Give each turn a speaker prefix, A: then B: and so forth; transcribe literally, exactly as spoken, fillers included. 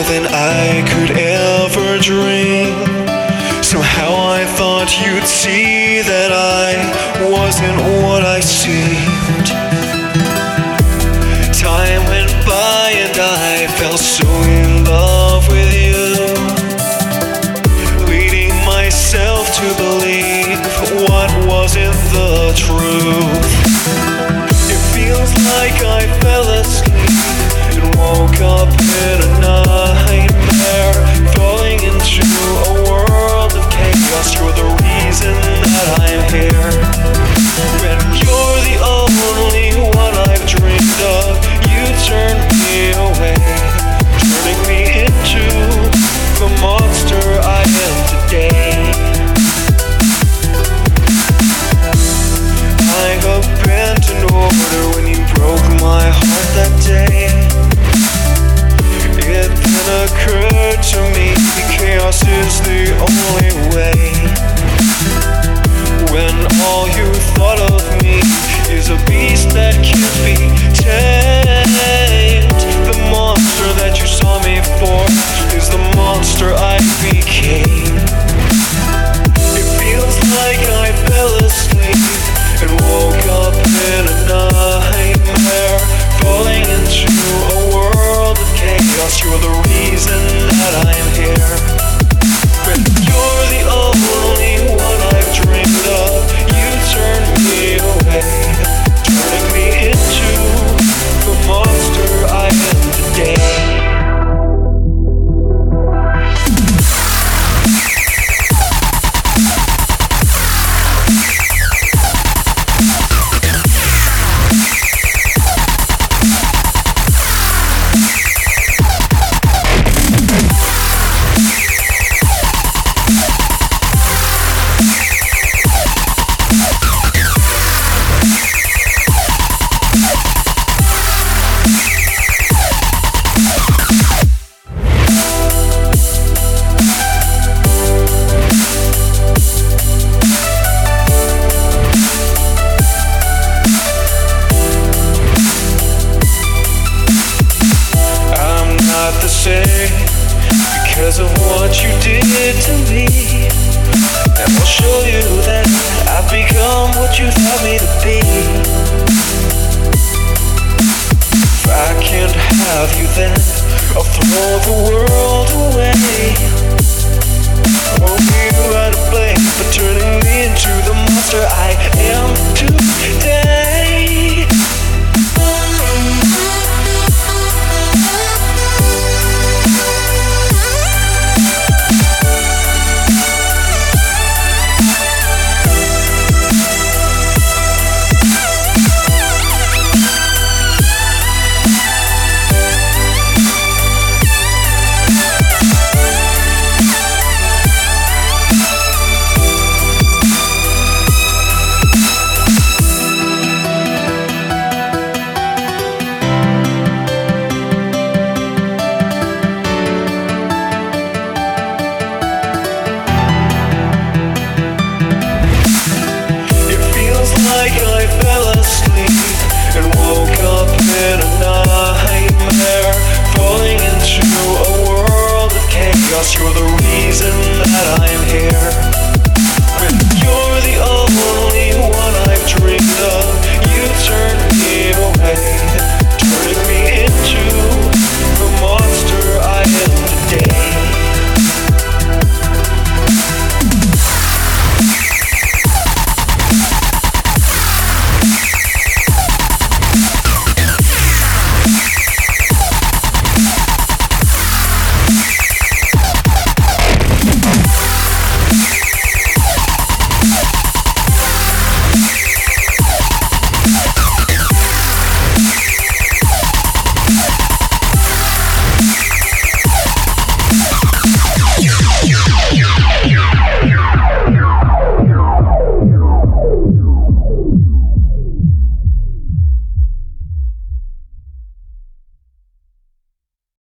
A: than I could ever dream. Somehow I thought you'd see that I wasn't what I seemed. Time went by and I fell so in love with you, leading myself to believe what wasn't the truth. It feels like I fell asleep and woke up in a nightmare, falling into a world of chaos. You're the reason that I'm here, and you're the only one I've dreamed of. You turned me away, turning me into the monster I am today. I abandoned order when you broke my heart that day. It then occurred to me chaos is the only way, when all you thought of me is a beast that can't be tamed. The monster that you saw me for is the monster I became. It feels like I fell asleep and woke up in a nightmare, falling into a world of chaos. You're the reason that I am here, but you're the only one I've dreamed of. You turned me away, turning me into the monster I am today. Because of what you did to me, and I'll show you that I've become what you thought me to be. If I can't have you, then I'll throw the world away. Only you are to blame for turning me into the monster I am today. You're the reason that I'm here, and you're the only one I've dreamed